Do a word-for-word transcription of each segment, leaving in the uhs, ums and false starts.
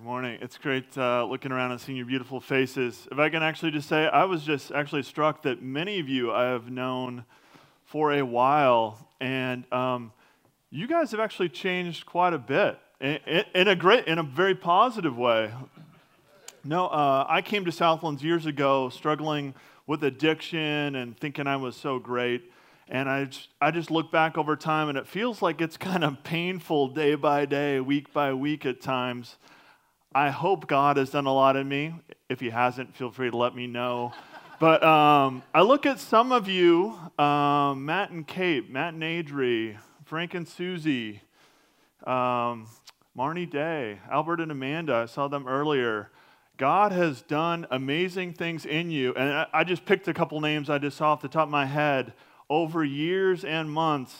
Good morning. It's great uh, looking around and seeing your beautiful faces. If I can actually just say, I was just actually struck that many of you I have known for a while, and um, you guys have actually changed quite a bit in, in, in a great, in a very positive way. No, uh, I came to Southlands years ago, struggling with addiction and thinking I was so great. And I just, I just look back over time, and it feels like it's kind of painful day by day, week by week at times. I hope God has done a lot in me. If He hasn't, feel free to let me know. But um, I look at some of you, um, Matt and Kate, Matt and Adri, Frank and Susie, um, Marnie Day, Albert and Amanda. I saw them earlier. God has done amazing things in you. And I, I just picked a couple names I just saw off the top of my head. Over years and months,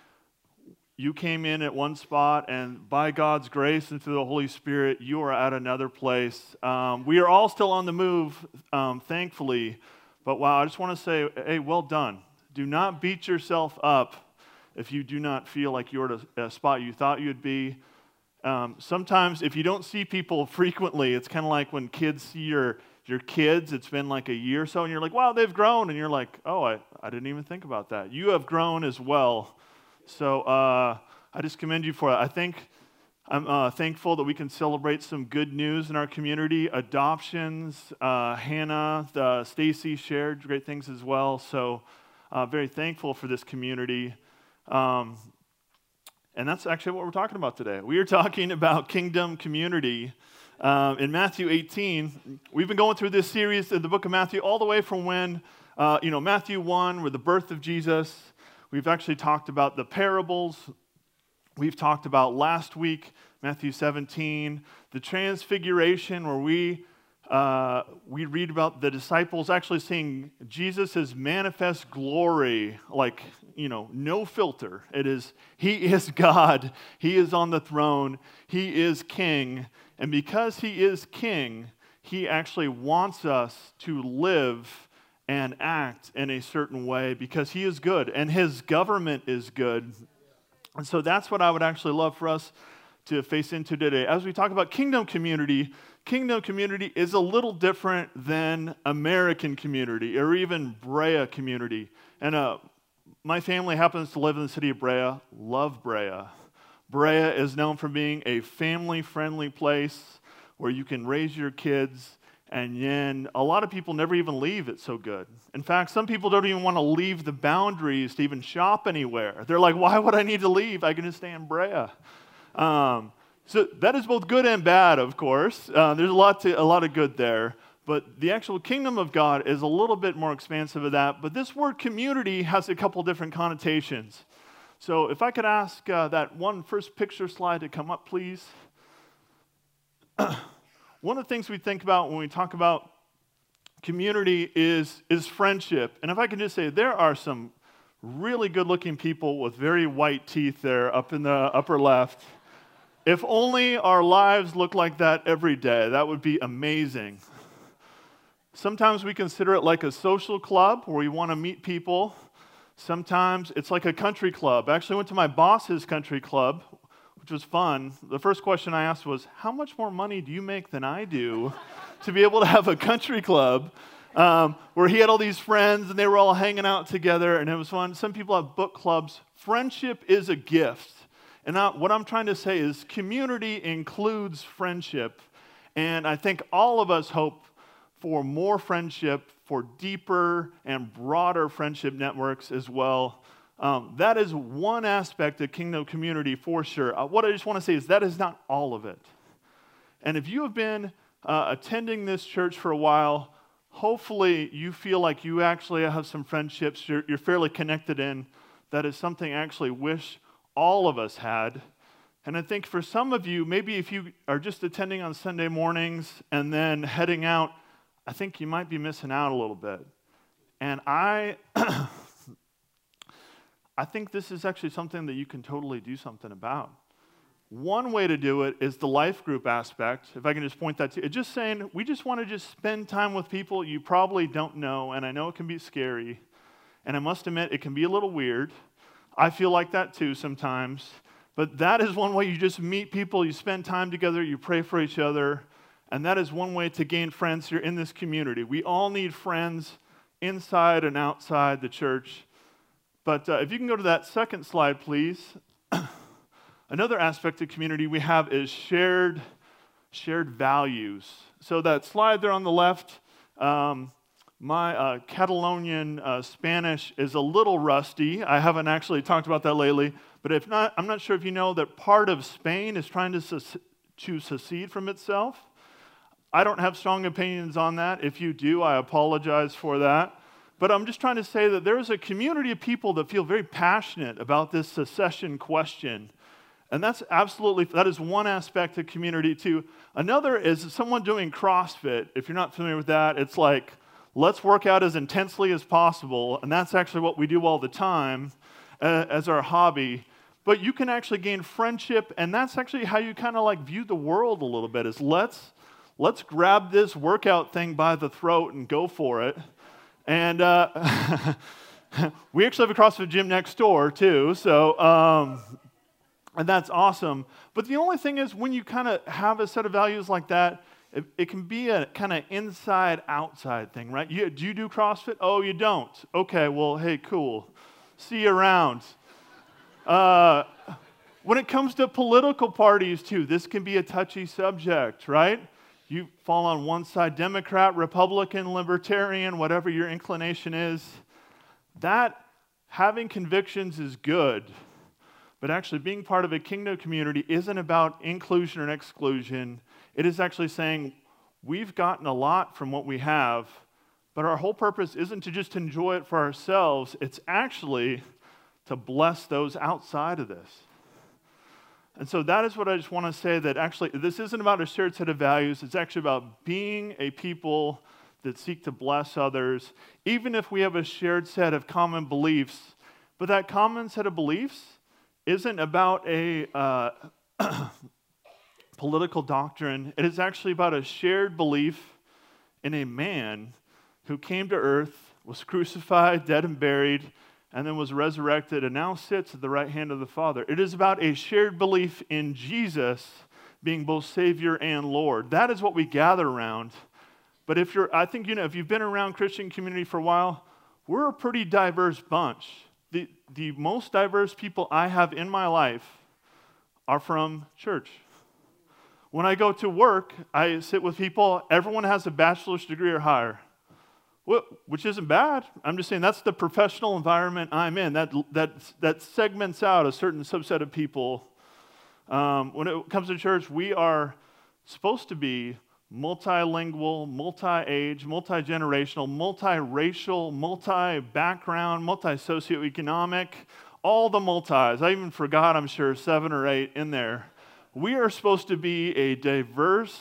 you came in at one spot, and by God's grace and through the Holy Spirit, you are at another place. Um, we are all still on the move, um, thankfully. But wow, I just want to say, hey, well done. Do not beat yourself up if you do not feel like you're at a, a spot you thought you'd be. Um, sometimes, if you don't see people frequently, it's kind of like when kids see your your kids. It's been like a year or so, and you're like, wow, they've grown. And you're like, oh, I, I didn't even think about that. You have grown as well. So uh, I just commend you for it. I think I'm uh, thankful that we can celebrate some good news in our community. Adoptions, uh, Hannah, the, Stacy shared great things as well. So uh, very thankful for this community. Um, and that's actually what we're talking about today. We are talking about kingdom community. Um, in Matthew eighteen, we've been going through this series in the book of Matthew all the way from when, uh, you know, Matthew one, where the birth of Jesus. We've actually talked about the parables. We've talked about last week, Matthew seventeen, the transfiguration, where we uh, we read about the disciples actually seeing Jesus' manifest glory, like, you know, no filter. It is, He is God. He is on the throne. He is King. And because He is King, He actually wants us to live and act in a certain way because He is good and His government is good. And so that's what I would actually love for us to face into today. As we talk about kingdom community, kingdom community is a little different than American community or even Brea community. And uh, my family happens to live in the city of Brea. Love Brea. Brea is known for being a family-friendly place where you can raise your kids. And then a lot of people never even leave. It's so good. In fact, some people don't even want to leave the boundaries to even shop anywhere. They're like, why would I need to leave? I can just stay in Brea. Um, so that is both good and bad, of course. Uh, there's a lot to a lot of good there. But the actual kingdom of God is a little bit more expansive of that. But this word community has a couple different connotations. So if I could ask uh, that one first picture slide to come up, please. One of the things we think about when we talk about community is, is friendship. And if I can just say, there are some really good-looking people with very white teeth there up in the upper left. If only our lives looked like that every day, that would be amazing. Sometimes we consider it like a social club where we want to meet people. Sometimes it's like a country club. I actually went to my boss's country club, which was fun. The first question I asked was, how much more money do you make than I do to be able to have a country club um, where he had all these friends and they were all hanging out together and it was fun. Some people have book clubs. Friendship is a gift. And now, what I'm trying to say is community includes friendship. And I think all of us hope for more friendship, for deeper and broader friendship networks as well. Um, that is one aspect of kingdom community for sure. Uh, what I just want to say is that is not all of it. And if you have been uh, attending this church for a while, hopefully you feel like you actually have some friendships you're, you're fairly connected in. That is something I actually wish all of us had. And I think for some of you, maybe if you are just attending on Sunday mornings and then heading out, I think you might be missing out a little bit. And I... I think this is actually something that you can totally do something about. One way to do it is the life group aspect. If I can just point that to you. It's just saying, we just want to just spend time with people you probably don't know, and I know it can be scary, and I must admit, it can be a little weird. I feel like that too sometimes, But that is one way you just meet people, you spend time together, you pray for each other, and that is one way to gain friends here in this community. We all need friends inside and outside the church. But uh, if you can go to that second slide, please. Another aspect of community we have is shared, shared values. So that slide there on the left, um, my uh, Catalonian uh, Spanish is a little rusty. I haven't actually talked about that lately. But if not, I'm not sure if you know that part of Spain is trying to, se- to secede from itself. I don't have strong opinions on that. If you do, I apologize for that. But I'm just trying to say that there is a community of people that feel very passionate about this secession question. And that's absolutely, that is one aspect of community too. Another is someone doing CrossFit. If you're not familiar with that, it's like, let's work out as intensely as possible. And that's actually what we do all the time uh, as our hobby. But you can actually gain friendship, and that's actually how you kind of like view the world a little bit, is let's, let's grab this workout thing by the throat and go for it. And uh, we actually have a CrossFit gym next door too, so, um, and that's awesome. But the only thing is, when you kind of have a set of values like that, it, it can be a kind of inside-outside thing, right? You, do you do CrossFit? Oh, you don't? Okay, well, hey, cool. See you around. Uh, when it comes to political parties, too, this can be a touchy subject, right? You fall on one side, Democrat, Republican, Libertarian, whatever your inclination is. That, having convictions is good, but actually being part of a kingdom community isn't about inclusion and exclusion. It is actually saying, we've gotten a lot from what we have, but our whole purpose isn't to just enjoy it for ourselves. It's actually to bless those outside of this. And so that is what I just want to say, that actually this isn't about a shared set of values. It's actually about being a people that seek to bless others, even if we have a shared set of common beliefs. But that common set of beliefs isn't about a uh, political doctrine. It is actually about a shared belief in a man who came to earth, was crucified, dead and buried, and then was resurrected, and now sits at the right hand of the Father. It is about a shared belief in Jesus being both Savior and Lord. That is what we gather around. But if you're, I think, you know, if you've been around Christian community for a while, we're a pretty diverse bunch. The, the most diverse people I have in my life are from church. When I go to work, I sit with people, everyone has a bachelor's degree or higher. Which isn't bad. I'm just saying that's the professional environment I'm in. That that that segments out a certain subset of people. Um, when it comes to church, we are supposed to be multilingual, multi-age, multi-generational, multi-racial, multi-background, multi-socioeconomic, all the multis. I even forgot, I'm sure, seven or eight in there. We are supposed to be a diverse,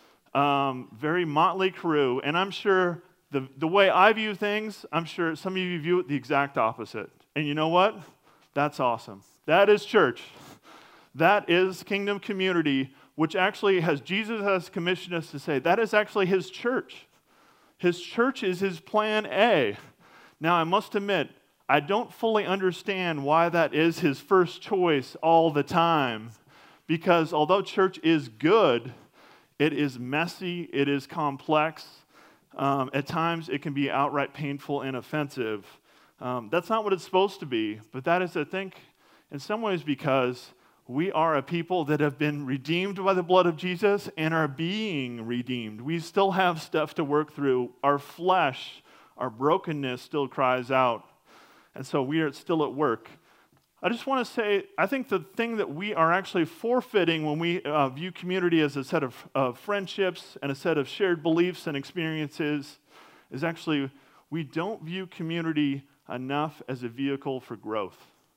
um, very motley crew, and I'm sure The, the way I view things, I'm sure some of you view it the exact opposite. And you know what? That's awesome. That is church. That is kingdom community, which actually has, Jesus has commissioned us to say, that is actually his church. His church is his plan A. Now, I must admit, I don't fully understand why that is his first choice all the time. Because although church is good, it is messy, it is complex. Um, at times, it can be outright painful and offensive. Um, that's not what it's supposed to be, but that is, I think, in some ways because we are a people that have been redeemed by the blood of Jesus and are being redeemed. We still have stuff to work through. Our flesh, our brokenness still cries out, and so we are still at work. I just want to say, I think the thing that we are actually forfeiting when we uh, view community as a set of uh, friendships and a set of shared beliefs and experiences is actually we don't view community enough as a vehicle for growth.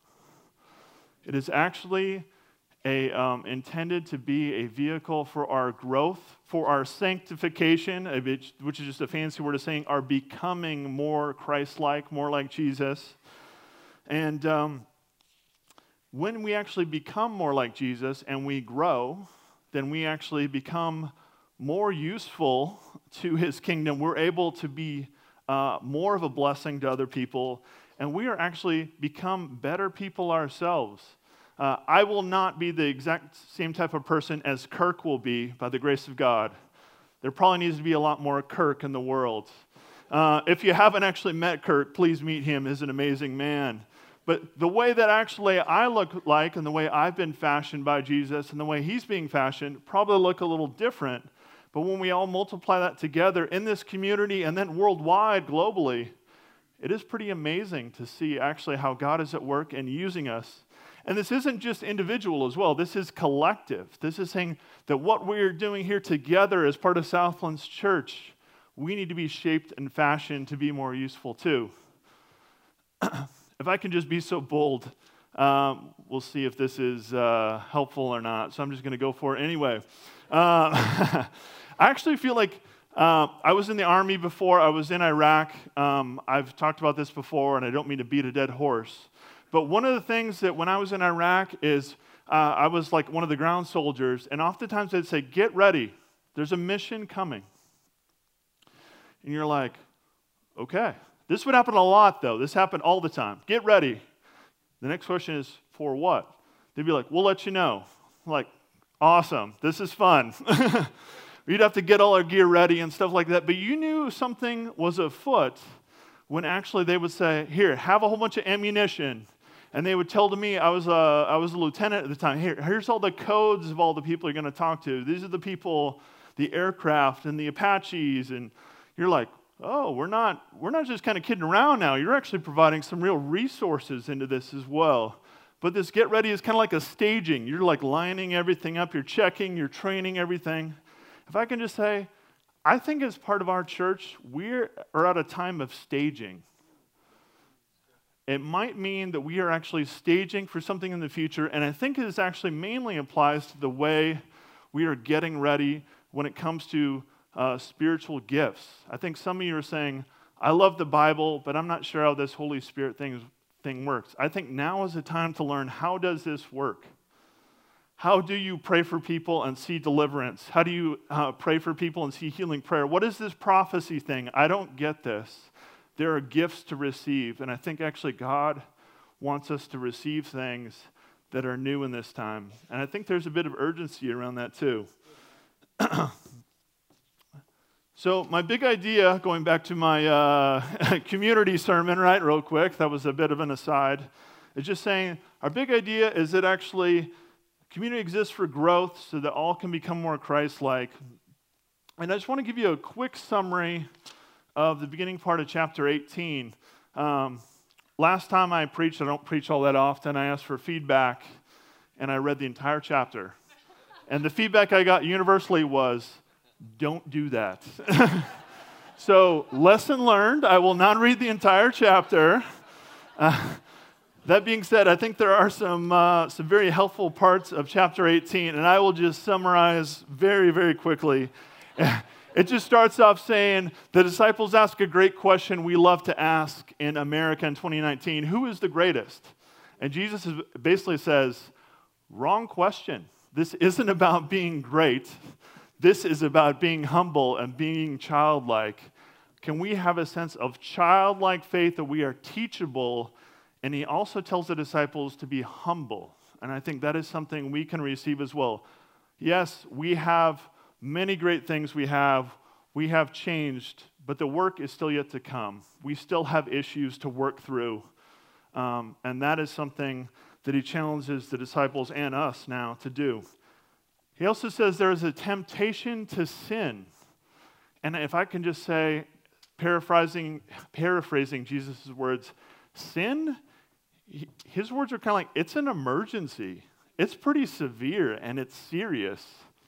It is actually a, um, intended to be a vehicle for our growth, for our sanctification, which is just a fancy word of saying our becoming more Christ-like, more like Jesus. And um, when we actually become more like Jesus and we grow, then we actually become more useful to his kingdom. We're able to be uh, more of a blessing to other people, and we are actually become better people ourselves. Uh, I will not be the exact same type of person as Kirk will be by the grace of God. There probably needs to be a lot more Kirk in the world. Uh, if you haven't actually met Kirk, please meet him. He's an amazing man. But the way that actually I look like and the way I've been fashioned by Jesus and the way he's being fashioned probably look a little different. But when we all multiply that together in this community and then worldwide, globally, it is pretty amazing to see actually how God is at work and using us. And this isn't just individual as well. This is collective. This is saying that what we're doing here together as part of Southlands Church, we need to be shaped and fashioned to be more useful too. If I can just be so bold, um, we'll see if this is uh, helpful or not. So I'm just going to go for it anyway. Uh, I actually feel like uh, I was in the Army before. I was in Iraq. Um, I've talked about this before, and I don't mean to beat a dead horse. But one of the things that when I was in Iraq is uh, I was like one of the ground soldiers, and oftentimes they'd say, get ready. There's a mission coming. And you're like, okay. This would happen a lot, though. This happened all the time. Get ready. The next question is, for what? They'd be like, we'll let you know. I'm like, awesome. This is fun. You'd have to get all our gear ready and stuff like that. But you knew something was afoot when actually they would say, here, have a whole bunch of ammunition. And they would tell to me, I was a, I was a lieutenant at the time, here, here's all the codes of all the people you're going to talk to. These are the people, the aircraft and the Apaches. And you're like, oh, we're not we're not just kind of kidding around now. You're actually providing some real resources into this as well. But this get ready is kind of like a staging. You're like lining everything up. You're checking. You're training everything. If I can just say, I think as part of our church, we are at a time of staging. It might mean that we are actually staging for something in the future, and I think this actually mainly applies to the way we are getting ready when it comes to Uh, spiritual gifts. I think some of you are saying, I love the Bible, but I'm not sure how this Holy Spirit thing, thing works. I think now is the time to learn, how does this work? How do you pray for people and see deliverance? How do you uh, pray for people and see healing prayer? What is this prophecy thing? I don't get this. There are gifts to receive, and I think actually God wants us to receive things that are new in this time. And I think there's a bit of urgency around that too. So my big idea, going back to my uh, community sermon, right, real quick, that was a bit of an aside, is just saying our big idea is that actually community exists for growth so that all can become more Christ-like. And I just want to give you a quick summary of the beginning part of chapter eighteen. Um, last time I preached, I don't preach all that often, I asked for feedback, and I read the entire chapter. And the feedback I got universally was, don't do that. So, lesson learned, I will not read the entire chapter. Uh, that being said, I think there are some uh, some very helpful parts of chapter eighteen, and I will just summarize very, very quickly. It just starts off saying, the disciples ask a great question we love to ask in America in twenty nineteen, who is the greatest? And Jesus is, basically says, wrong question. This isn't about being great. This is about being humble and being childlike. Can we have a sense of childlike faith that we are teachable? And he also tells the disciples to be humble. And I think that is something we can receive as well. Yes, we have many great things we have. We have changed, but the work is still yet to come. We still have issues to work through. Um, and that is something that he challenges the disciples and us now to do. He also says there is a temptation to sin. And if I can just say, paraphrasing, paraphrasing Jesus' words, sin, his words are kind of like, it's an emergency. It's pretty severe and it's serious.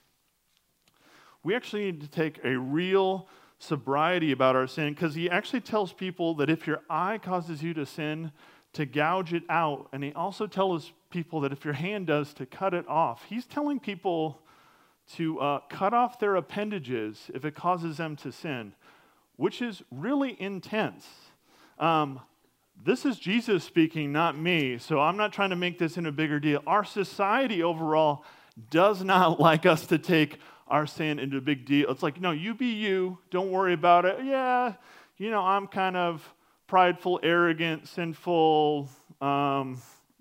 We actually need to take a real sobriety about our sin, because he actually tells people that if your eye causes you to sin, to gouge it out. And he also tells people that if your hand does, to cut it off. He's telling people to uh, cut off their appendages if it causes them to sin, which is really intense. Um, this is Jesus speaking, not me, so I'm not trying to make this in a bigger deal. Our society overall does not like us to take our sin into a big deal. It's like, no, you be you, don't worry about it. Yeah, you know, I'm kind of prideful, arrogant, sinful, um,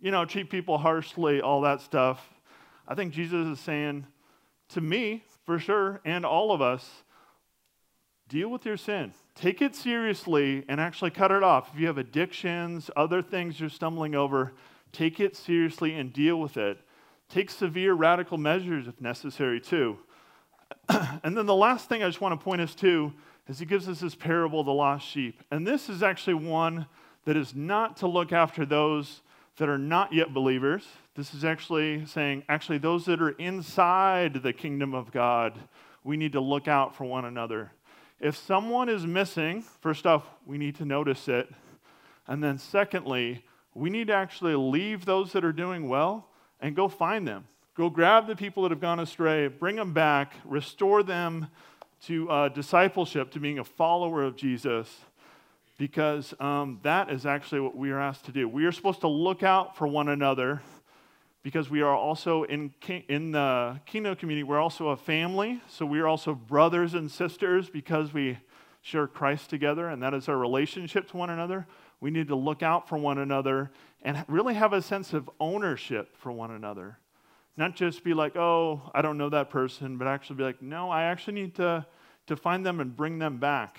you know, treat people harshly, all that stuff. I think Jesus is saying to me, for sure, and all of us, deal with your sin. Take it seriously and actually cut it off. If you have addictions, other things you're stumbling over, take it seriously and deal with it. Take severe radical measures if necessary too. And then the last thing I just want to point us to is he gives us this parable of the lost sheep. And this is actually one that is not to look after those that are not yet believers. This is actually saying, actually, those that are inside the kingdom of God, we need to look out for one another. If someone is missing, first off, we need to notice it. And then secondly, we need to actually leave those that are doing well and go find them. Go grab the people that have gone astray, bring them back, restore them to uh, discipleship, to being a follower of Jesus, because um, that is actually what we are asked to do. We are supposed to look out for one another because we are also in, in the Kingdom community, we're also a family, so we are also brothers and sisters because we share Christ together, and that is our relationship to one another. We need to look out for one another and really have a sense of ownership for one another. Not just be like, oh, I don't know that person, but actually be like, no, I actually need to, to find them and bring them back.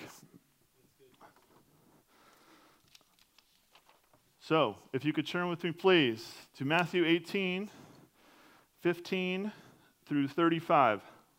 So, if you could turn with me, please, to Matthew eighteen, fifteen through thirty-five.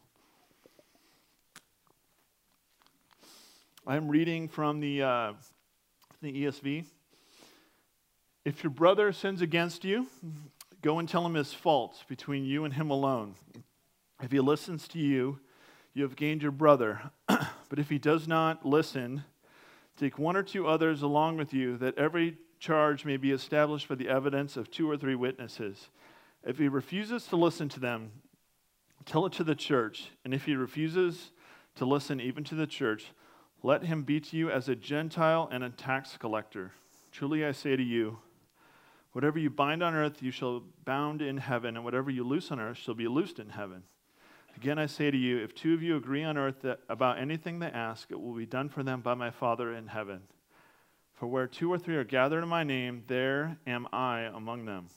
I'm reading from the, uh, the E S V. If your brother sins against you, go and tell him his faults between you and him alone. If he listens to you, you have gained your brother. But if he does not listen, take one or two others along with you, that every charge may be established by the evidence of two or three witnesses. If he refuses to listen to them, tell it to the church. And if he refuses to listen even to the church, let him be to you as a Gentile and a tax collector. Truly I say to you, whatever you bind on earth, you shall bound in heaven, and whatever you loose on earth shall be loosed in heaven. Again, I say to you, if two of you agree on earth that about anything they ask, it will be done for them by my Father in heaven. For where two or three are gathered in my name, there am I among them.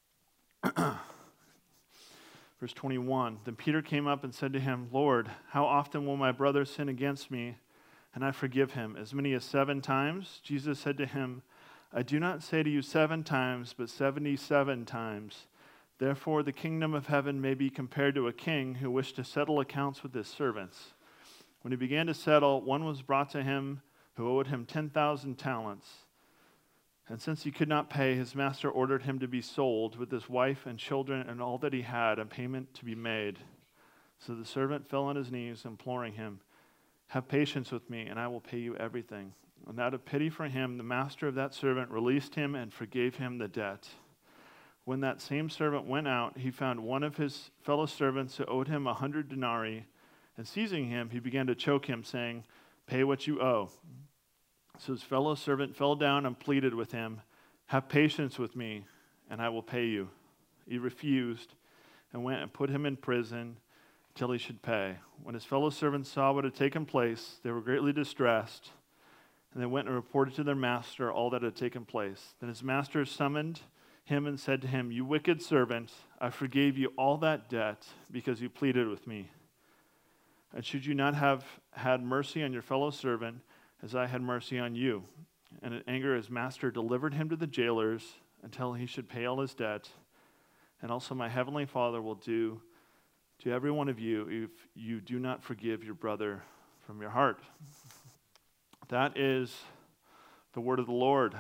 Verse twenty-one, then Peter came up and said to him, Lord, how often will my brother sin against me, and I forgive him? As many as seven times? Jesus said to him, I do not say to you seven times, but seventy-seven times. Therefore the kingdom of heaven may be compared to a king who wished to settle accounts with his servants. When he began to settle, one was brought to him who owed him ten thousand talents. And since he could not pay, his master ordered him to be sold with his wife and children and all that he had, and payment to be made. So the servant fell on his knees, imploring him, have patience with me, and I will pay you everything. And out of pity for him, the master of that servant released him and forgave him the debt. When that same servant went out, he found one of his fellow servants who owed him a hundred denarii, and seizing him, he began to choke him, saying, pay what you owe. So his fellow servant fell down and pleaded with him, have patience with me, and I will pay you. He refused and went and put him in prison till he should pay. When his fellow servants saw what had taken place, they were greatly distressed, and they went and reported to their master all that had taken place. Then his master summoned him and said to him, you wicked servant, I forgave you all that debt because you pleaded with me. And should you not have had mercy on your fellow servant as I had mercy on you? And in anger his master delivered him to the jailers until he should pay all his debt. And also my heavenly Father will do to every one of you if you do not forgive your brother from your heart. That is the word of the Lord.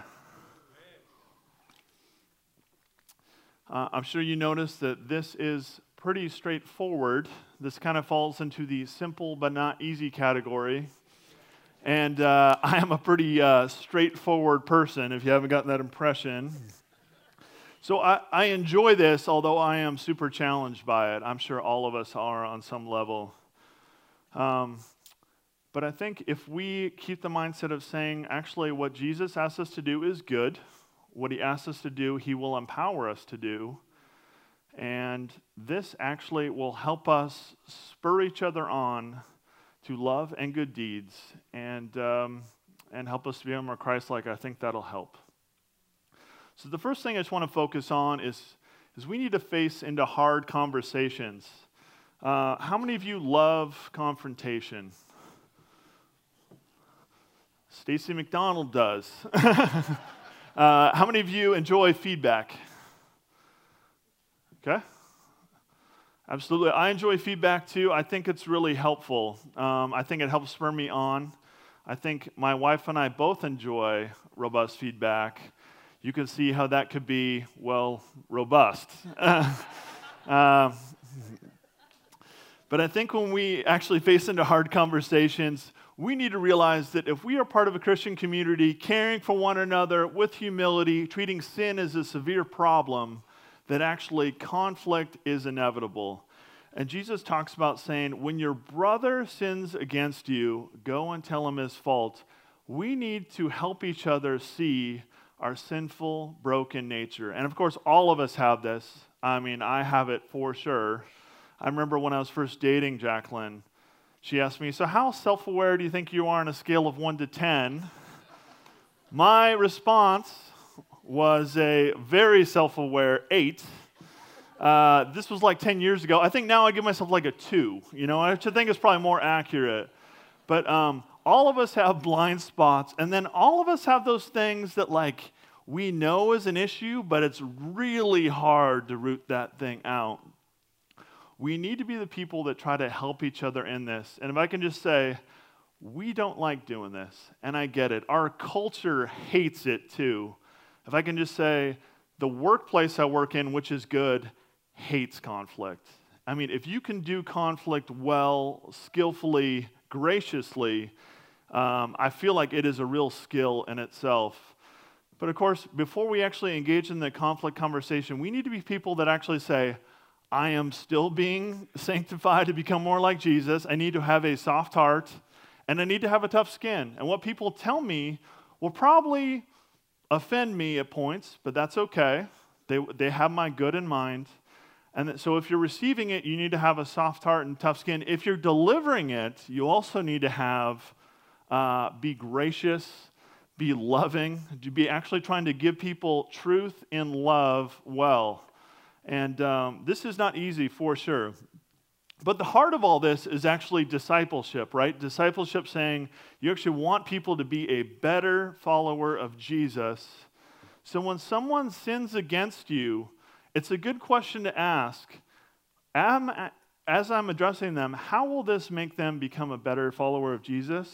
Uh, I'm sure you noticed that this is pretty straightforward. This kind of falls into the simple but not easy category. And uh, I am a pretty uh, straightforward person, if you haven't gotten that impression. So I, I enjoy this, although I am super challenged by it. I'm sure all of us are on some level. Um, but I think if we keep the mindset of saying, actually, what Jesus asks us to do is good. What he asks us to do, he will empower us to do. And this actually will help us spur each other on to love and good deeds, and um, and help us to be more Christ-like. I think that'll help. So the first thing I just want to focus on is, is we need to face into hard conversations. Uh, how many of you love confrontation? Stacy McDonald does. uh, how many of you enjoy feedback? Okay. Absolutely. I enjoy feedback too. I think it's really helpful. Um, I think it helps spur me on. I think my wife and I both enjoy robust feedback. You can see how that could be, well, robust. uh, but I think when we actually face into hard conversations, we need to realize that if we are part of a Christian community, caring for one another with humility, treating sin as a severe problem, that actually conflict is inevitable. And Jesus talks about saying, when your brother sins against you, go and tell him his fault. We need to help each other see our sinful, broken nature. And of course, all of us have this. I mean, I have it for sure. I remember when I was first dating Jacqueline, she asked me, so how self-aware do you think you are on a scale of one to ten? My response was a very self-aware eight. Uh, this was like ten years ago. I think now I give myself like a two, you know, which I think is probably more accurate. But um, all of us have blind spots, and then all of us have those things that like we know is an issue, but it's really hard to root that thing out. We need to be the people that try to help each other in this. And if I can just say, we don't like doing this, and I get it. Our culture hates it too. If I can just say, the workplace I work in, which is good, hates conflict. I mean, if you can do conflict well, skillfully, graciously, um, I feel like it is a real skill in itself. But of course, before we actually engage in the conflict conversation, we need to be people that actually say, I am still being sanctified to become more like Jesus. I need to have a soft heart, and I need to have a tough skin. And what people tell me will probably offend me at points, but that's okay. They they have my good in mind. And so if you're receiving it, you need to have a soft heart and tough skin. If you're delivering it, you also need to have, uh, be gracious, be loving, to be actually trying to give people truth in love well. And um, this is not easy for sure. But the heart of all this is actually discipleship, right? Discipleship saying you actually want people to be a better follower of Jesus. So when someone sins against you, it's a good question to ask. Am, as I'm addressing them, how will this make them become a better follower of Jesus?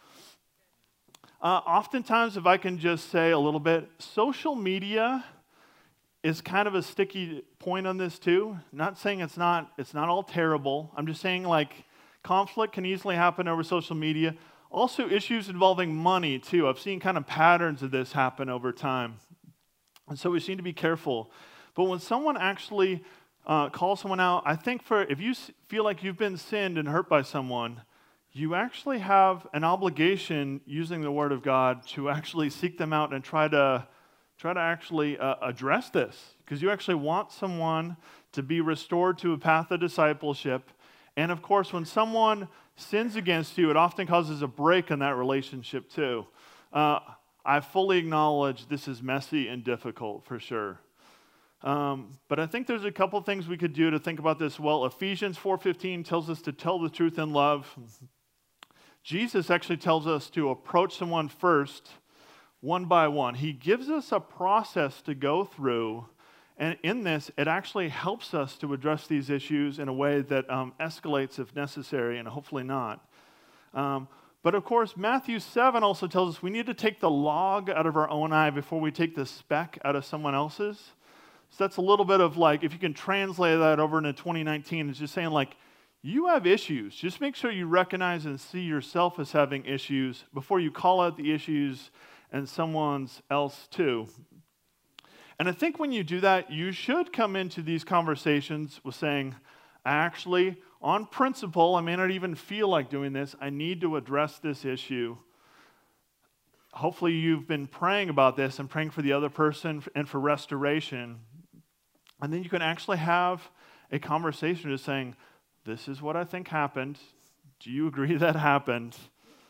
Uh, oftentimes, if I can just say a little bit, social media is kind of a sticky point on this too. Not saying it's not it's not all terrible. I'm just saying like conflict can easily happen over social media. Also issues involving money too. I've seen kind of patterns of this happen over time. And so we need to be careful. But when someone actually uh, calls someone out, I think for if you feel like you've been sinned and hurt by someone, you actually have an obligation using the Word of God to actually seek them out and try to Try to actually uh, address this, because you actually want someone to be restored to a path of discipleship. And of course, when someone sins against you, it often causes a break in that relationship too. Uh, I fully acknowledge this is messy and difficult for sure. Um, but I think there's a couple things we could do to think about this well. Ephesians four fifteen tells us to tell the truth in love. Jesus actually tells us to approach someone first, one by one. He gives us a process to go through, and in this, it actually helps us to address these issues in a way that um, escalates if necessary, and hopefully not. Um, but of course, Matthew seven also tells us we need to take the log out of our own eye before we take the speck out of someone else's. So that's a little bit of like, if you can translate that over into twenty nineteen, it's just saying like, you have issues. Just make sure you recognize and see yourself as having issues before you call out the issues and someone else too. And I think when you do that, you should come into these conversations with saying, actually, on principle, I may not even feel like doing this. I need to address this issue. Hopefully you've been praying about this and praying for the other person and for restoration. And then you can actually have a conversation just saying, this is what I think happened. Do you agree that happened?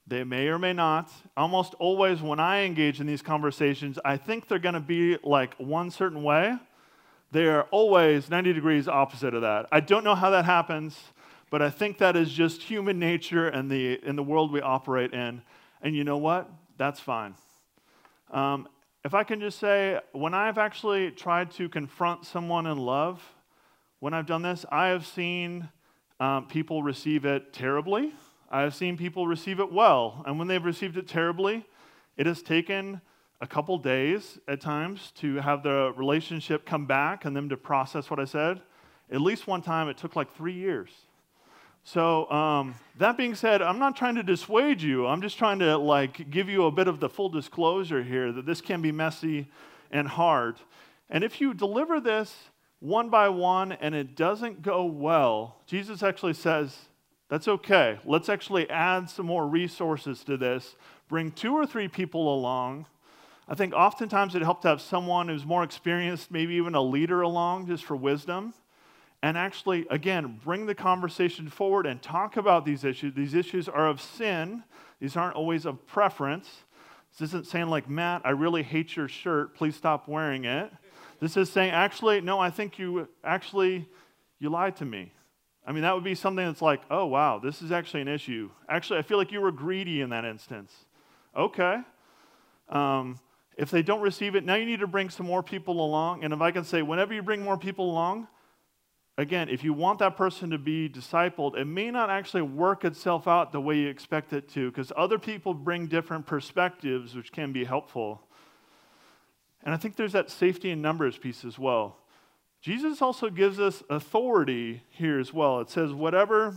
They may or may not. Almost always when I engage in these conversations, I think they're going to be like one certain way. They are always ninety degrees opposite of that. I don't know how that happens, but I think that is just human nature and the in the world we operate in. And you know what? That's fine. Um, if I can just say, when I've actually tried to confront someone in love, when I've done this, I have seen um, people receive it terribly. I have seen people receive it well. And when they've received it terribly, it has taken a couple days at times to have the relationship come back and them to process what I said. At least one time, it took like three years. So um, that being said, I'm not trying to dissuade you. I'm just trying to like give you a bit of the full disclosure here that this can be messy and hard. And if you deliver this one by one and it doesn't go well, Jesus actually says, that's okay. Let's actually add some more resources to this. Bring two or three people along. I think oftentimes it helps to have someone who's more experienced, maybe even a leader along, just for wisdom. And actually, again, bring the conversation forward and talk about these issues. These issues are of sin. These aren't always of preference. This isn't saying like, Matt, I really hate your shirt. Please stop wearing it. This is saying, actually, no, I think you actually, you lied to me. I mean, that would be something that's like, oh, wow, this is actually an issue. Actually, I feel like you were greedy in that instance. Okay. Um, if they don't receive it, now you need to bring some more people along. And if I can say, whenever you bring more people along, again, if you want that person to be discipled, it may not actually work itself out the way you expect it to, because other people bring different perspectives, which can be helpful. And I think there's that safety in numbers piece as well. Jesus also gives us authority here as well. It says, whatever,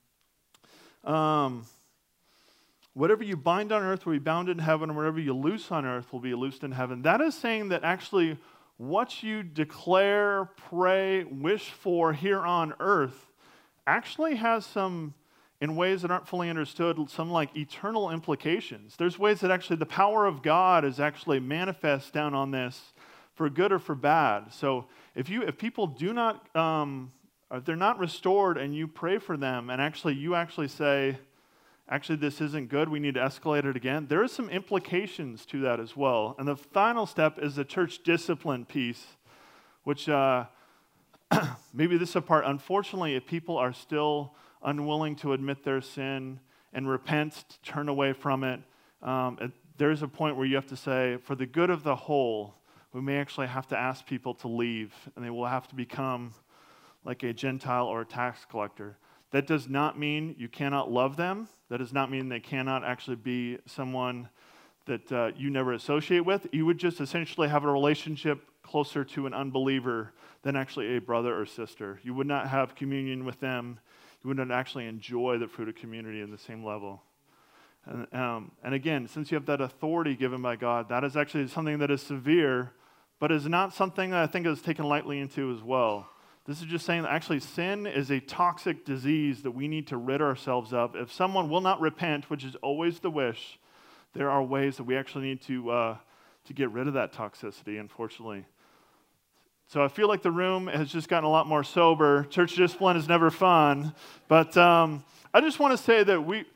um, whatever you bind on earth will be bound in heaven, and whatever you loose on earth will be loosed in heaven. That is saying that actually what you declare, pray, wish for here on earth actually has some, in ways that aren't fully understood, some like eternal implications. There's ways that actually the power of God is actually manifest down on this for good or for bad. So if you if people do not, um, if they're not restored and you pray for them and actually you actually say, actually this isn't good, we need to escalate it again, there are some implications to that as well. And the final step is the church discipline piece, which uh, maybe this is a part, unfortunately, if people are still unwilling to admit their sin and repent, to turn away from it, um, it there's a point where you have to say, for the good of the whole, we may actually have to ask people to leave, and they will have to become like a Gentile or a tax collector. That does not mean you cannot love them. That does not mean they cannot actually be someone that uh, you never associate with. You would just essentially have a relationship closer to an unbeliever than actually a brother or sister. You would not have communion with them. You would not actually enjoy the fruit of community at the same level. And, um, and again, since you have that authority given by God, that is actually something that is severe, but is not something that I think is taken lightly into as well. This is just saying that actually sin is a toxic disease that we need to rid ourselves of. If someone will not repent, which is always the wish, there are ways that we actually need to uh, to get rid of that toxicity, unfortunately. So I feel like the room has just gotten a lot more sober. Church discipline is never fun. But um, I just want to say that we...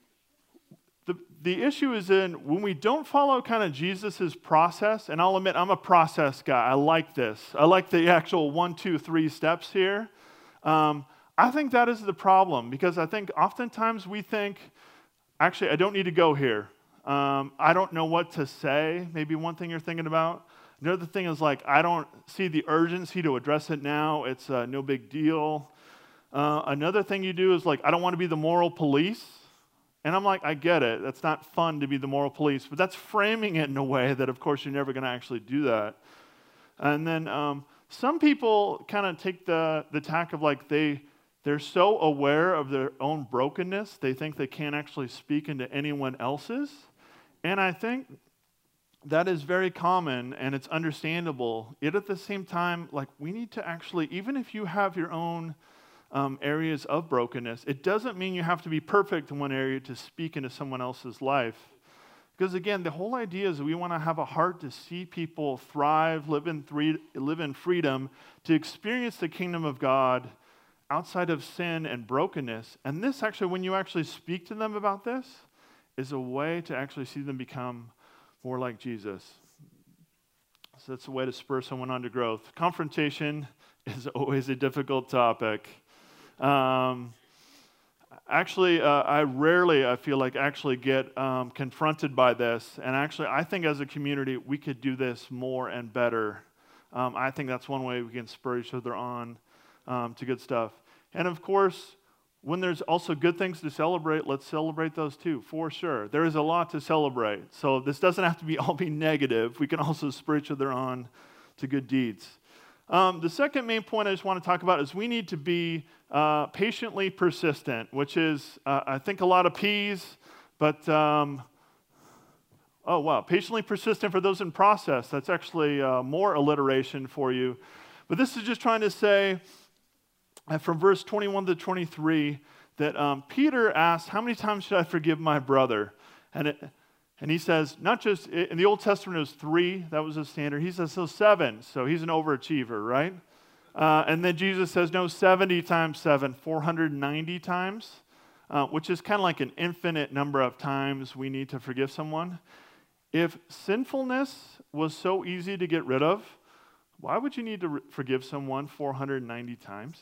The, the issue is in when we don't follow kind of Jesus's process, and I'll admit I'm a process guy. I like this. I like the actual one, two, three steps here. Um, I think that is the problem, because I think oftentimes we think, actually, I don't need to go here. Um, I don't know what to say. Maybe one thing you're thinking about. Another thing is like, I don't see the urgency to address it now. It's uh, no big deal. Uh, another thing you do is like, I don't want to be the moral police. And I'm like, I get it. That's not fun to be the moral police, but that's framing it in a way that, of course, you're never going to actually do that. And then um, some people kind of take the, the tack of like they, they're so aware of their own brokenness, they think they can't actually speak into anyone else's. And I think that is very common, and it's understandable. Yet at the same time, like we need to actually, even if you have your own Um, areas of brokenness, it doesn't mean you have to be perfect in one area to speak into someone else's life. Because again, the whole idea is we want to have a heart to see people thrive, live in, three, live in freedom, to experience the kingdom of God outside of sin and brokenness. And this actually, when you actually speak to them about this, is a way to actually see them become more like Jesus. So that's a way to spur someone on to growth. Confrontation is always a difficult topic. Um, actually, uh, I rarely, I feel like, actually get um, confronted by this. And actually, I think as a community, we could do this more and better. Um, I think that's one way we can spur each other on um, to good stuff. And of course, when there's also good things to celebrate, let's celebrate those too, for sure. There is a lot to celebrate. So this doesn't have to be all be negative. We can also spur each other on to good deeds. Um, the second main point I just want to talk about is we need to be uh, patiently persistent, which is, uh, I think, a lot of P's, but, um, oh, wow, patiently persistent for those in process. That's actually uh, more alliteration for you. But this is just trying to say, uh, from verse twenty-one to twenty-three, that um, Peter asks, how many times should I forgive my brother? And it, And he says, not just, in the Old Testament it was three, that was the standard. He says, so seven, so he's an overachiever, right? Uh, and then Jesus says, no, seventy times seven, four hundred ninety times, uh, which is kind of like an infinite number of times we need to forgive someone. If sinfulness was so easy to get rid of, why would you need to re- forgive someone four hundred ninety times?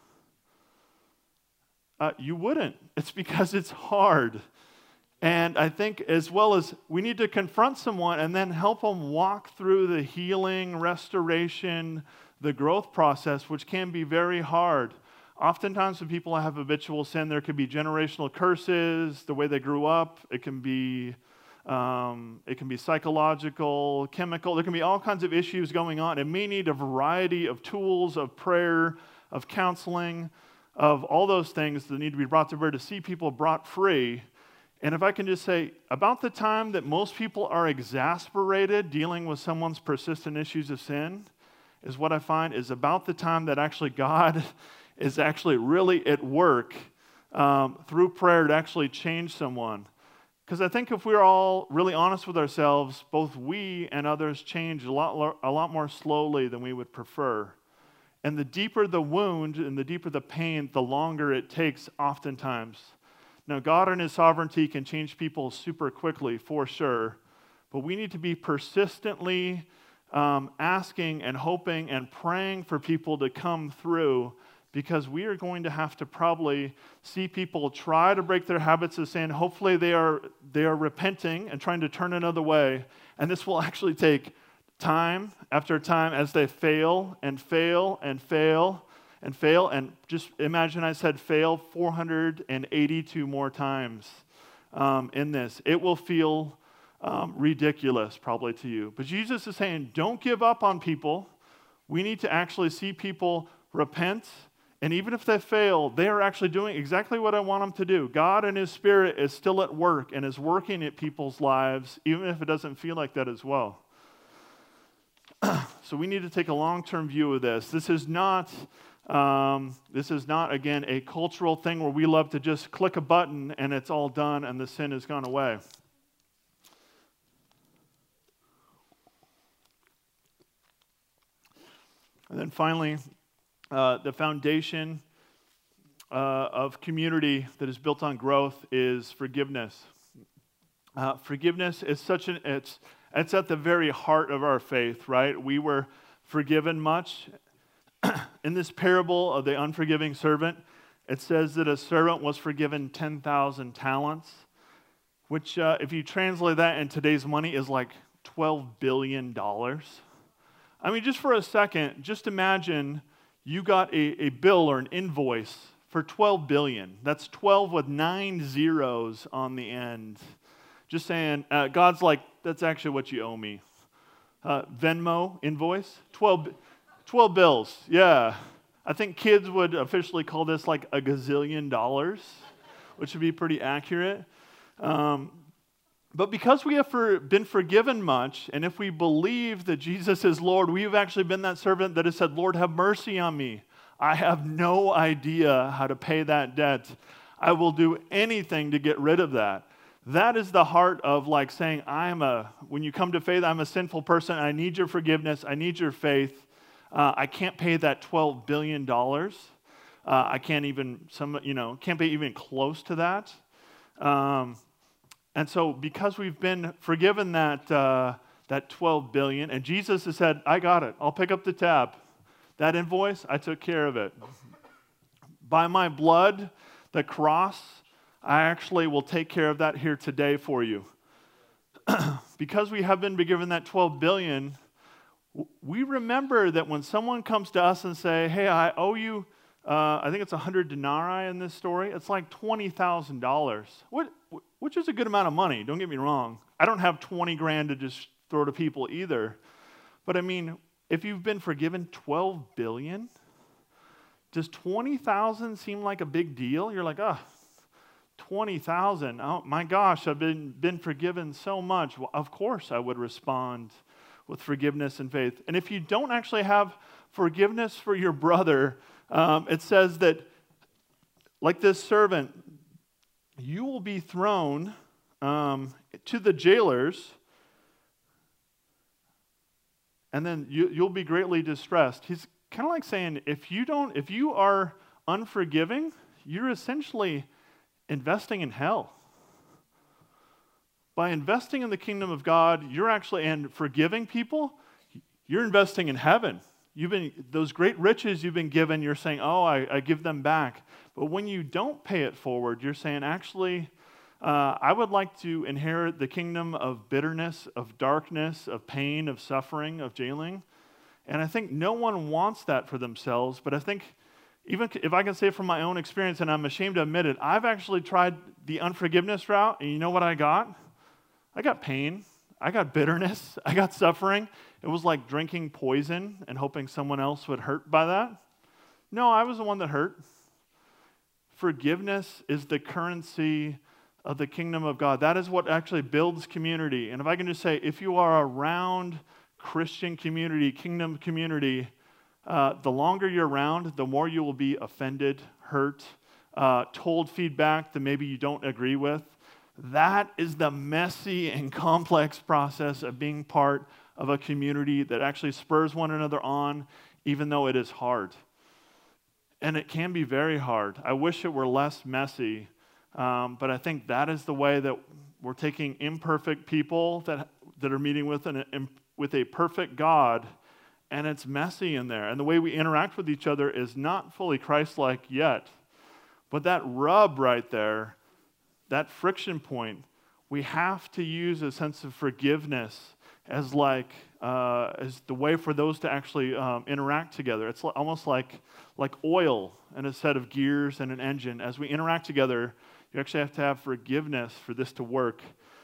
Uh, you wouldn't. It's because it's hard. And I think as well as we need to confront someone and then help them walk through the healing, restoration, the growth process, which can be very hard. Oftentimes when people have habitual sin, there could be generational curses, the way they grew up. It can be, um, it can be psychological, chemical. There can be all kinds of issues going on. It may need a variety of tools, of prayer, of counseling, of all those things that need to be brought to bear to see people brought free. And if I can just say, about the time that most people are exasperated dealing with someone's persistent issues of sin, is what I find is about the time that actually God is actually really at work um, through prayer to actually change someone. Because I think if we're all really honest with ourselves, both we and others change a lot, a lot more slowly than we would prefer. And the deeper the wound and the deeper the pain, the longer it takes oftentimes. Now, God in His sovereignty can change people super quickly, for sure, but we need to be persistently um, asking and hoping and praying for people to come through, because we are going to have to probably see people try to break their habits of sin. Hopefully they are, they are repenting and trying to turn another way, and this will actually take time after time as they fail and fail and fail and fail, and just imagine I said fail four hundred eighty-two more times um, in this. It will feel um, ridiculous probably to you. But Jesus is saying, don't give up on people. We need to actually see people repent, and even if they fail, they are actually doing exactly what I want them to do. God and His Spirit is still at work and is working at people's lives, even if it doesn't feel like that as well. So we need to take a long-term view of this. This is not... Um, this is not, again, a cultural thing where we love to just click a button and it's all done and the sin has gone away. And then finally, uh, the foundation uh, of community that is built on growth is forgiveness. Uh, forgiveness is such an, it's, it's at the very heart of our faith, right? We were forgiven much. In this parable of the unforgiving servant, it says that a servant was forgiven ten thousand talents, which uh, if you translate that in today's money is like twelve billion dollars. I mean, just for a second, just imagine you got a, a bill or an invoice for twelve billion dollars. That's twelve with nine zeros on the end. Just saying, uh, God's like, that's actually what you owe me. Uh, Venmo invoice, twelve twelve bills, yeah. I think kids would officially call this like a gazillion dollars, which would be pretty accurate. Um, but because we have for, been forgiven much, and if we believe that Jesus is Lord, we have actually been that servant that has said, Lord, have mercy on me. I have no idea how to pay that debt. I will do anything to get rid of that. That is the heart of like saying, I'm a, when you come to faith, I'm a sinful person. I need your forgiveness. I need your faith. Uh, I can't pay that twelve billion dollars. Uh, I can't even, some, you know, can't be even close to that. Um, And so because we've been forgiven that, uh, that twelve billion dollars, and Jesus has said, I got it. I'll pick up the tab. That invoice, I took care of it. By my blood, the cross, I actually will take care of that here today for you. Because we have been given that twelve billion dollars, we remember that when someone comes to us and say, hey, I owe you, uh, I think it's one hundred denarii in this story, it's like twenty thousand dollars, what, which is a good amount of money, don't get me wrong. I don't have twenty grand to just throw to people either. But I mean, if you've been forgiven twelve billion dollars, does twenty thousand seem like a big deal? You're like, oh, twenty thousand. Oh my gosh, I've been, been forgiven so much. Well, of course I would respond with forgiveness and faith. And if you don't actually have forgiveness for your brother, um, it says that, like this servant, you will be thrown um, to the jailers, and then you, you'll be greatly distressed. He's kind of like saying, if you don't, if you are unforgiving, you're essentially investing in hell. By investing in the kingdom of God, you're actually, and forgiving people, you're investing in heaven. You've been, those great riches you've been given, you're saying, oh, I, I give them back. But when you don't pay it forward, you're saying, actually, uh, I would like to inherit the kingdom of bitterness, of darkness, of pain, of suffering, of jailing. And I think no one wants that for themselves, but I think even if I can say from my own experience, and I'm ashamed to admit it, I've actually tried the unforgiveness route, and you know what I got? I got pain. I got bitterness. I got suffering. It was like drinking poison and hoping someone else would hurt by that. No, I was the one that hurt. Forgiveness is the currency of the kingdom of God. That is what actually builds community. And if I can just say, if you are around Christian community, kingdom community, uh, the longer you're around, the more you will be offended, hurt, uh, told feedback that maybe you don't agree with. That is the messy and complex process of being part of a community that actually spurs one another on, even though it is hard. And it can be very hard. I wish it were less messy, um, but I think that is the way that we're taking imperfect people that, that are meeting with an with a perfect God, and it's messy in there. And the way we interact with each other is not fully Christ-like yet. But that rub right there, that friction point, we have to use a sense of forgiveness as like uh, as the way for those to actually um, interact together. It's almost like, like oil and a set of gears and an engine. As we interact together, you actually have to have forgiveness for this to work.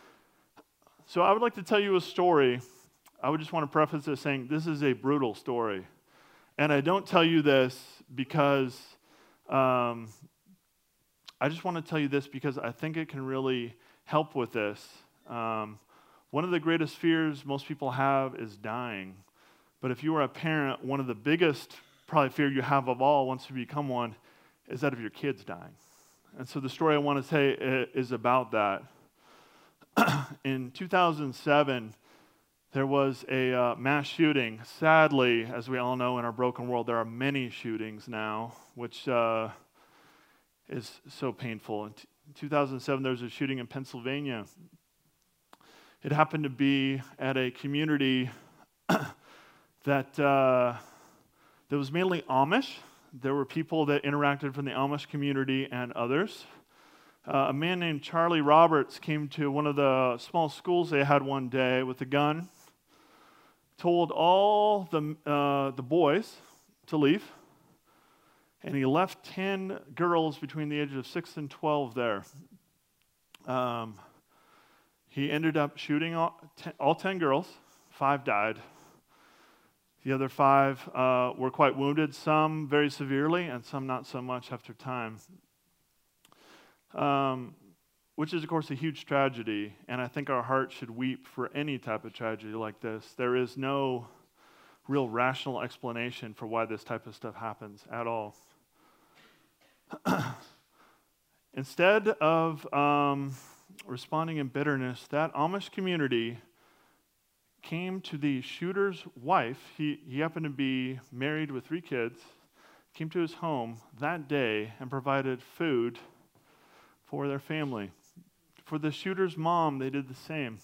So I would like to tell you a story. I would just want to preface this saying this is a brutal story. And I don't tell you this because, um, I just want to tell you this because I think it can really help with this. Um, one of the greatest fears most people have is dying. But if you are a parent, one of the biggest probably fear you have of all once you become one is that of your kids dying. And so the story I want to say is about that. In two thousand seven, there was a uh, mass shooting. Sadly, as we all know in our broken world, there are many shootings now, which uh, is so painful. In t- two thousand seven, there was a shooting in Pennsylvania. It happened to be at a community that uh, that was mainly Amish. There were people that interacted from the Amish community and others. Uh, a man named Charlie Roberts came to one of the small schools they had one day with a gun, told all the uh, the boys to leave, and he left ten girls between the ages of six and twelve there. Um, he ended up shooting all ten, all ten girls. Five died. The other five uh, were quite wounded, some very severely, and some not so much after time. Um, which is, of course, a huge tragedy, and I think our hearts should weep for any type of tragedy like this. There is no real rational explanation for why this type of stuff happens at all. Instead of um, responding in bitterness, that Amish community came to the shooter's wife. He, he happened to be married with three kids, came to his home that day and provided food for their family, for the shooter's mom, they did the same.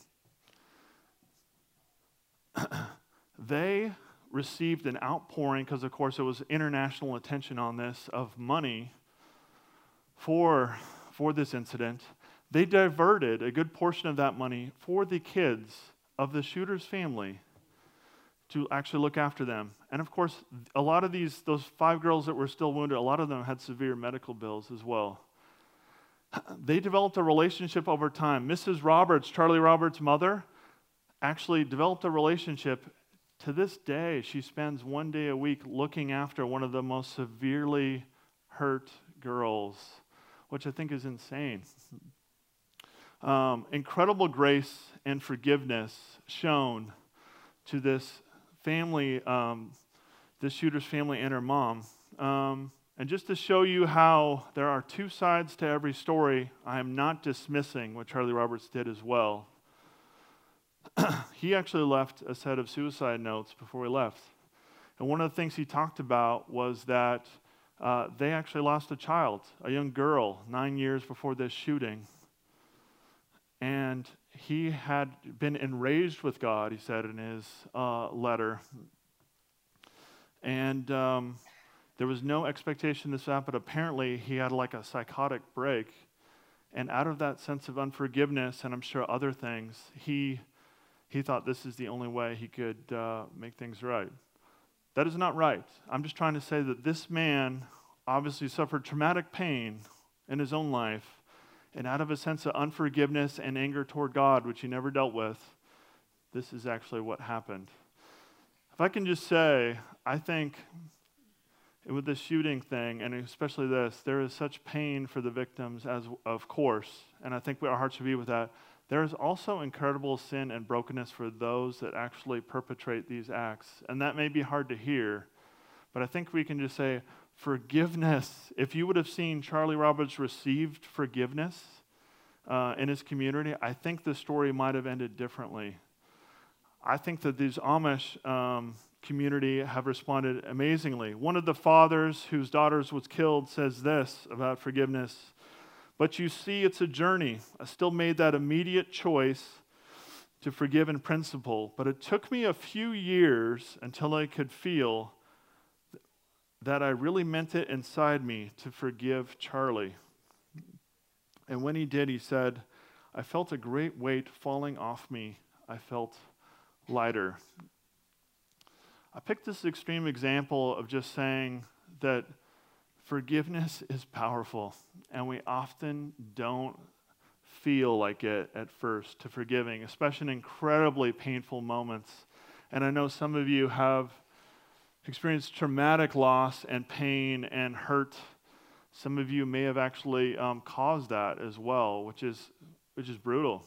They received an outpouring, because of course it was international attention on this, of money for, for this incident. They diverted a good portion of that money for the kids of the shooter's family to actually look after them. And of course, a lot of these, those five girls that were still wounded, a lot of them had severe medical bills as well. They developed a relationship over time. Missus Roberts, Charlie Roberts' mother, actually developed a relationship. To this day, she spends one day a week looking after one of the most severely hurt girls, which I think is insane. Um, incredible grace and forgiveness shown to this family, um, this shooter's family and her mom. Um, and just to show you how there are two sides to every story, I am not dismissing what Charlie Roberts did as well. He actually left a set of suicide notes before he left. And one of the things he talked about was that uh, they actually lost a child, a young girl, nine years before this shooting. And he had been enraged with God, he said in his uh, letter. And um, there was no expectation this would happen, but apparently he had like a psychotic break. And out of that sense of unforgiveness, and I'm sure other things, he he thought this is the only way he could uh, make things right. That is not right. I'm just trying to say that this man obviously suffered traumatic pain in his own life, and out of a sense of unforgiveness and anger toward God, which he never dealt with, this is actually what happened. If I can just say, I think with the shooting thing, and especially this, there is such pain for the victims, as of course, and I think our hearts should be with that. There is also incredible sin and brokenness for those that actually perpetrate these acts. And that may be hard to hear, but I think we can just say, forgiveness. If you would have seen Charlie Roberts received forgiveness uh, in his community, I think the story might have ended differently. I think that these Amish um, community have responded amazingly. One of the fathers whose daughters was killed says this about forgiveness: "But you see, it's a journey. I still made that immediate choice to forgive in principle, but it took me a few years until I could feel that I really meant it inside me to forgive Charlie." And when he did, he said, "I felt a great weight falling off me. I felt lighter." I picked this extreme example of just saying that forgiveness is powerful, and we often don't feel like it at first to forgiving, especially in incredibly painful moments. And I know some of you have experienced traumatic loss and pain and hurt. Some of you may have actually um, caused that as well, which is which is brutal.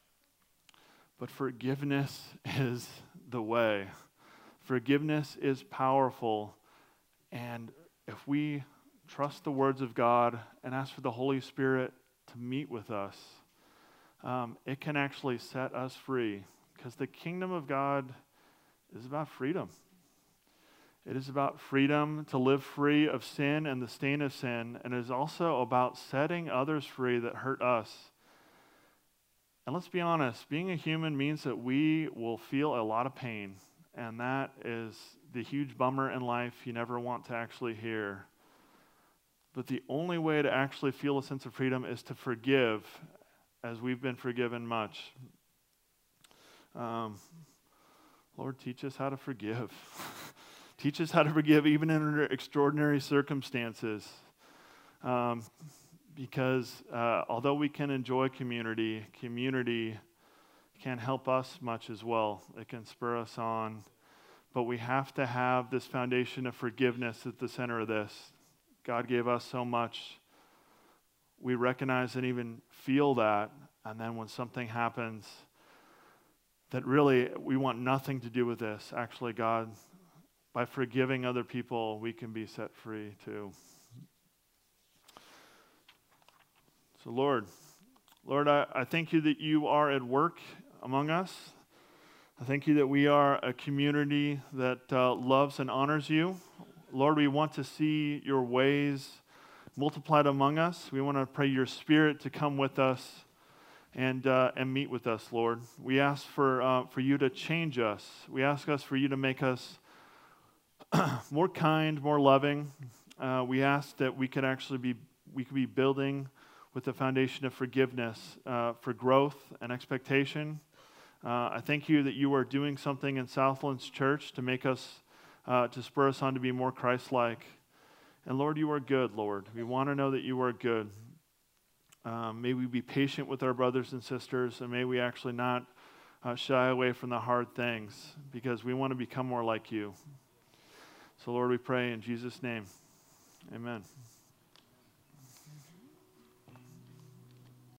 But forgiveness is the way. Forgiveness is powerful, and if we trust the words of God and ask for the Holy Spirit to meet with us, um, it can actually set us free, because the kingdom of God is about freedom. It is about freedom to live free of sin and the stain of sin, and it is also about setting others free that hurt us. And let's be honest, being a human means that we will feel a lot of pain, and that is the huge bummer in life you never want to actually hear. But the only way to actually feel a sense of freedom is to forgive as we've been forgiven much. Um, Lord, teach us how to forgive. Teach us how to forgive even under extraordinary circumstances. Um, because uh, although we can enjoy community, community can help us much as well. It can spur us on. But we have to have this foundation of forgiveness at the center of this. God gave us so much. We recognize and even feel that. And then when something happens that really we want nothing to do with this, actually God, by forgiving other people, we can be set free too. So Lord, Lord, I, I thank you that you are at work among us. I thank you that we are a community that uh, loves and honors you. Lord, we want to see your ways multiplied among us. We want to pray your Spirit to come with us and uh, and meet with us, Lord. We ask for uh, for you to change us. We ask us for you to make us more kind, more loving. Uh, we ask that we could actually be we could be building with the foundation of forgiveness uh, for growth and expectation. Uh, I thank you that you are doing something in Southlands Church to make us, uh, to spur us on to be more Christ-like. And Lord, you are good, Lord. We want to know that you are good. Um, may we be patient with our brothers and sisters, and may we actually not uh, shy away from the hard things, because we want to become more like you. So Lord, we pray in Jesus' name. Amen.